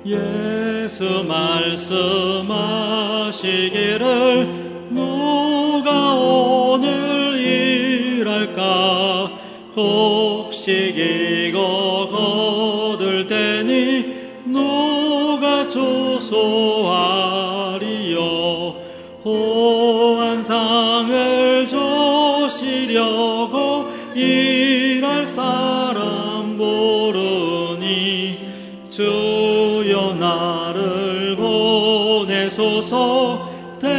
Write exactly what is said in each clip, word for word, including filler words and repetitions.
예수 말씀하시기를 누가 오늘 일할까 곡식 이거 거둘 테니 누가 조소하리요. 호환상을 조시려고 일할 사람 모르니 주여 나를 보내소서.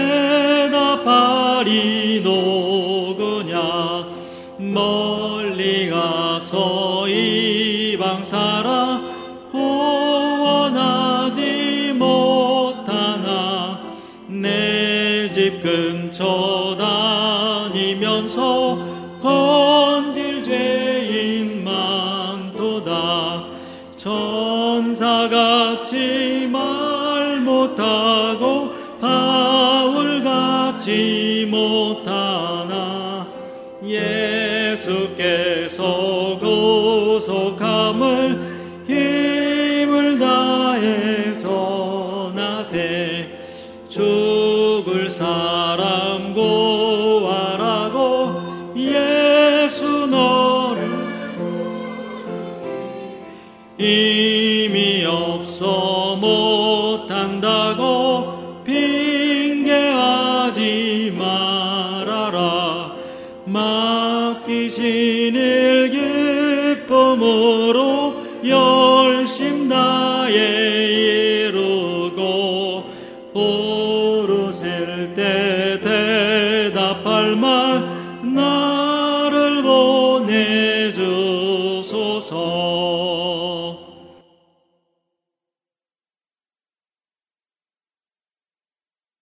대답하리 누구냐. 멀리 가서 이방 살아 구원하지 못하나 내 집 근처 다니면서 건질 죄인 많도다. 천사같이 말 못하고 바울같이 못하나 예수께서 구속함을 힘을 다해 전하세. 죽을 사람 구하라고 예수 너를 힘이 없어 못한다고 핑계하지 말아라. 맡기신 일 기쁨으로 열심 다해 이루고 부르실 때 대답할 말 나를 보내주소서.